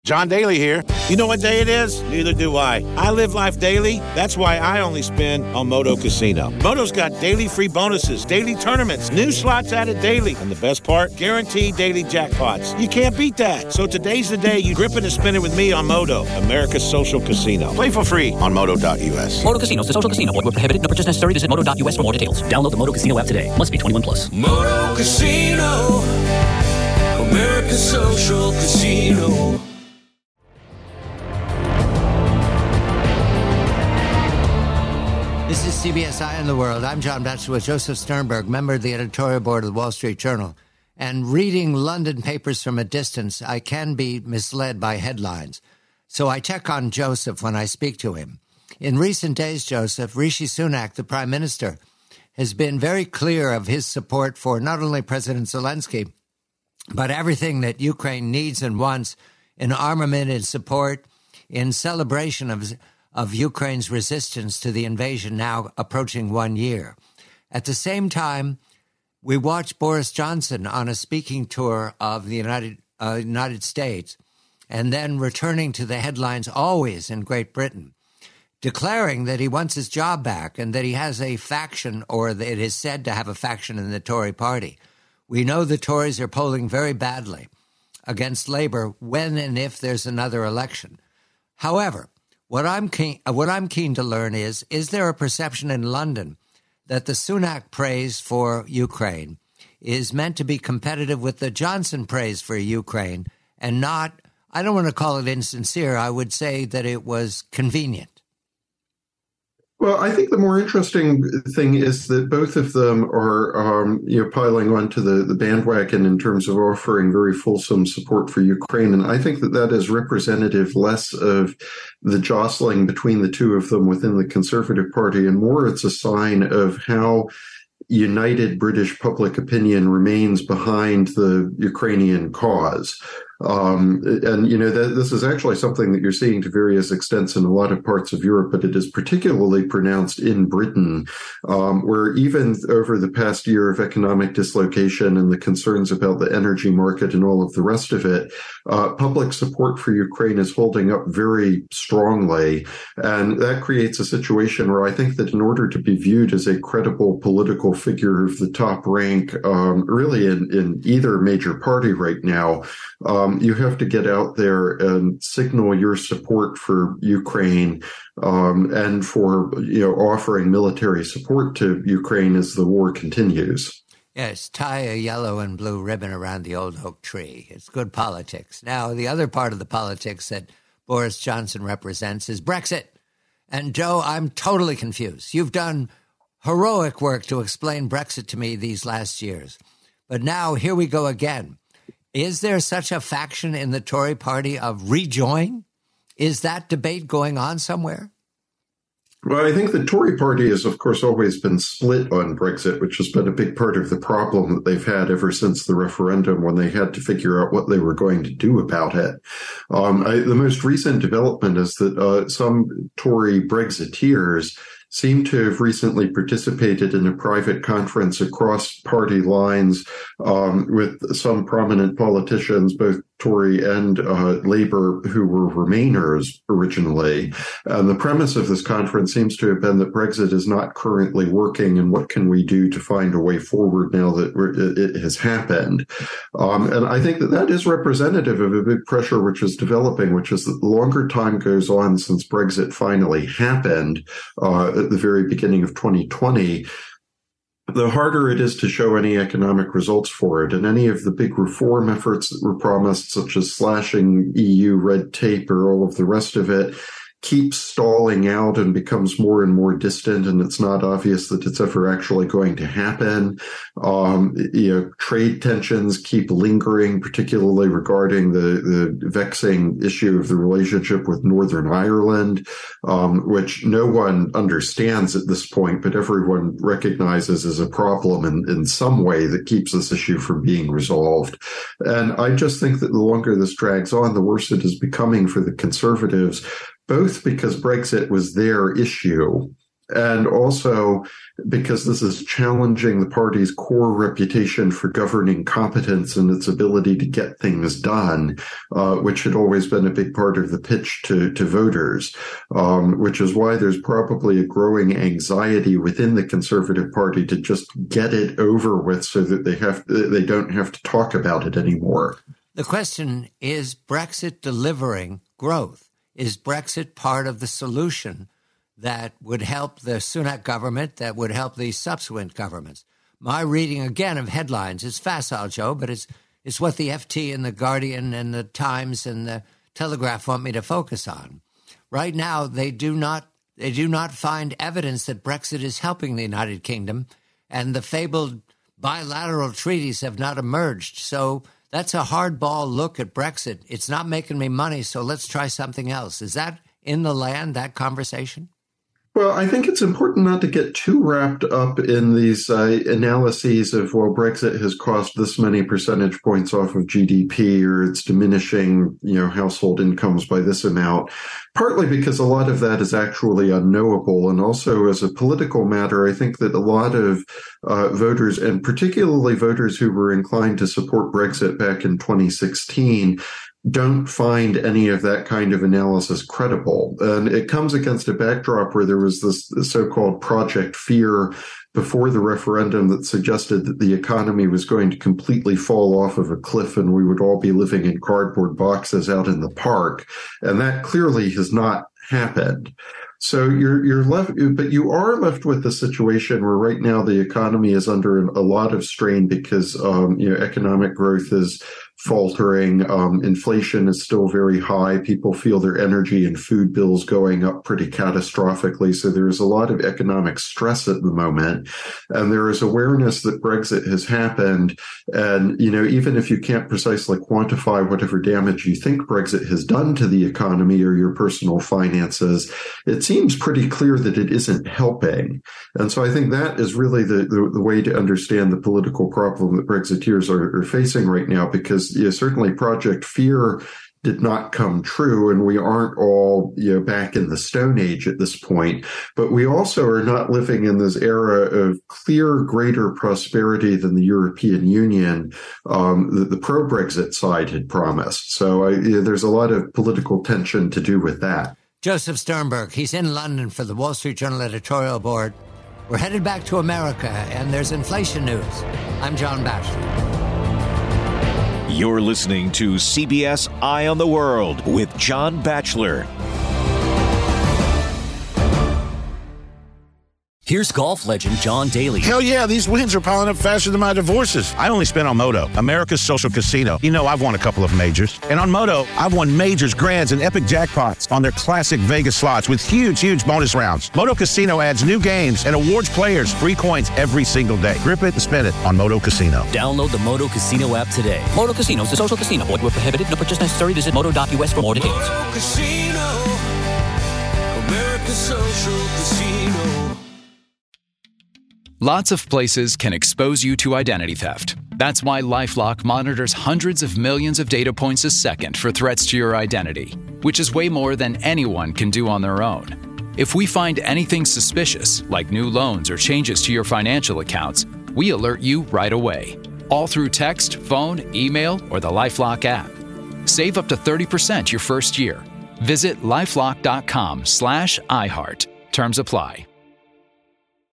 John Daly here. You know what day it is? Neither do I. I live life daily. That's why I only spin on Moto Casino. Moto's got daily free bonuses, daily tournaments, new slots added daily. And the best part? Guaranteed daily jackpots. You can't beat that. So today's the day you grip it and spin it with me on Moto, America's social casino. Play for free on Moto.us. Moto Casino is a social casino. Void where prohibited. No purchase necessary. Visit Moto.us for more details. Download the Moto Casino app today. Must be 21 plus. Moto Casino, America's social casino. This is CBS Eye on the World. I'm John Batchelor with Joseph Sternberg, member of the editorial board of the Wall Street Journal. And reading London papers from a distance, I can be misled by headlines. So I check on Joseph when I speak to him. In recent days, Joseph, Rishi Sunak, the Prime Minister, has been very clear of his support for not only President Zelensky, but everything that Ukraine needs and wants in armament and support, in celebration of Ukraine's resistance to the invasion now approaching 1 year. At the same time, we watched Boris Johnson on a speaking tour of the United States and then returning to the headlines always in Great Britain, declaring that he wants his job back and that he has a faction, or that it is said to have a faction in the Tory party. We know the Tories are polling very badly against Labour when and if there's another election. However, what I'm keen to learn is there a perception in London that the Sunak praise for Ukraine is meant to be competitive with the Johnson praise for Ukraine and not, I don't want to call it insincere, I would say that it was convenient? Well, I think the more interesting thing is that both of them are, piling onto the bandwagon in terms of offering very fulsome support for Ukraine. And I think that is representative less of the jostling between the two of them within the Conservative Party, and more it's a sign of how united British public opinion remains behind the Ukrainian cause. This is actually something that you're seeing to various extents in a lot of parts of Europe, but it is particularly pronounced in Britain, where even over the past year of economic dislocation and the concerns about the energy market and all of the rest of it, public support for Ukraine is holding up very strongly. And that creates a situation where I think that in order to be viewed as a credible political figure of the top rank, really in either major party right now, you have to get out there and signal your support for Ukraine and for offering military support to Ukraine as the war continues. Yes, tie a yellow and blue ribbon around the old oak tree. It's good politics. Now, the other part of the politics that Boris Johnson represents is Brexit. And Joe, I'm totally confused. You've done heroic work to explain Brexit to me these last years. But now here we go again. Is there such a faction in the Tory party of rejoin? Is that debate going on somewhere? Well, I think the Tory party has, of course, always been split on Brexit, which has been a big part of the problem that they've had ever since the referendum, when they had to figure out what they were going to do about it. The most recent development is that some Tory Brexiteers seem to have recently participated in a private conference across party lines with some prominent politicians, both Tory and Labour, who were Remainers originally. And the premise of this conference seems to have been that Brexit is not currently working, and what can we do to find a way forward now that it has happened. And I think that is representative of a big pressure which is developing, which is that the longer time goes on since Brexit finally happened at the very beginning of 2020, the harder it is to show any economic results for it. And any of the big reform efforts that were promised, such as slashing EU red tape or all of the rest of it, keeps stalling out and becomes more and more distant, and it's not obvious that it's ever actually going to happen. Trade tensions keep lingering, particularly regarding the vexing issue of the relationship with Northern Ireland, which no one understands at this point, but everyone recognizes as a problem in some way that keeps this issue from being resolved. And I just think that the longer this drags on, the worse it is becoming for the Conservatives, both because Brexit was their issue And also because this is challenging the party's core reputation for governing competence and its ability to get things done, which had always been a big part of the pitch to voters, which is why there's probably a growing anxiety within the Conservative Party to just get it over with so that they don't have to talk about it anymore. The question is Brexit delivering growth? Is Brexit part of the solution that would help the Sunak government, that would help the subsequent governments? My reading, again, of headlines is facile, Joe, but it's what the FT and the Guardian and the Times and the Telegraph want me to focus on. Right now, they do not find evidence that Brexit is helping the United Kingdom, and the fabled bilateral treaties have not emerged. So that's a hardball look at Brexit. It's not making me money, so let's try something else. Is that in the land, that conversation? Well, I think it's important not to get too wrapped up in these analyses of, well, Brexit has cost this many percentage points off of GDP, or it's diminishing, household incomes by this amount, partly because a lot of that is actually unknowable. And also as a political matter, I think that a lot of voters, and particularly voters who were inclined to support Brexit back in 2016, don't find any of that kind of analysis credible. And it comes against a backdrop where there was this so-called Project Fear before the referendum that suggested that the economy was going to completely fall off of a cliff and we would all be living in cardboard boxes out in the park. And that clearly has not happened. So you're left, but you are left with the situation where right now the economy is under a lot of strain because economic growth is faltering. Inflation is still very high. People feel their energy and food bills going up pretty catastrophically. So there is a lot of economic stress at the moment. And there is awareness that Brexit has happened. And, even if you can't precisely quantify whatever damage you think Brexit has done to the economy or your personal finances, it seems pretty clear that it isn't helping. And so I think that is really the way to understand the political problem that Brexiteers are facing right now, because certainly Project Fear did not come true, and we aren't all back in the Stone Age at this point. But we also are not living in this era of clear greater prosperity than the European Union that the pro-Brexit side had promised. So there's a lot of political tension to do with that. Joseph Sternberg, he's in London for the Wall Street Journal editorial board. We're headed back to America, and there's inflation news. I'm John Batchelor. You're listening to CBS Eye on the World with John Batchelor. Here's golf legend John Daly. Hell yeah, these wins are piling up faster than my divorces. I only spent on Moto, America's social casino. I've won a couple of majors. And on Moto, I've won majors, grands, and epic jackpots on their classic Vegas slots with huge bonus rounds. Moto Casino adds new games and awards players free coins every single day. Grip it and spin it on Moto Casino. Download the Moto Casino app today. Moto Casino is a social casino. Void where prohibited. No purchase necessary. Visit moto.us for more details. Moto Casino, America's social casino. Lots of places can expose you to identity theft. That's why LifeLock monitors hundreds of millions of data points a second for threats to your identity, which is way more than anyone can do on their own. If we find anything suspicious, like new loans or changes to your financial accounts, we alert you right away, all through text, phone, email, or the LifeLock app. Save up to 30% your first year. Visit LifeLock.com/iHeart. Terms apply.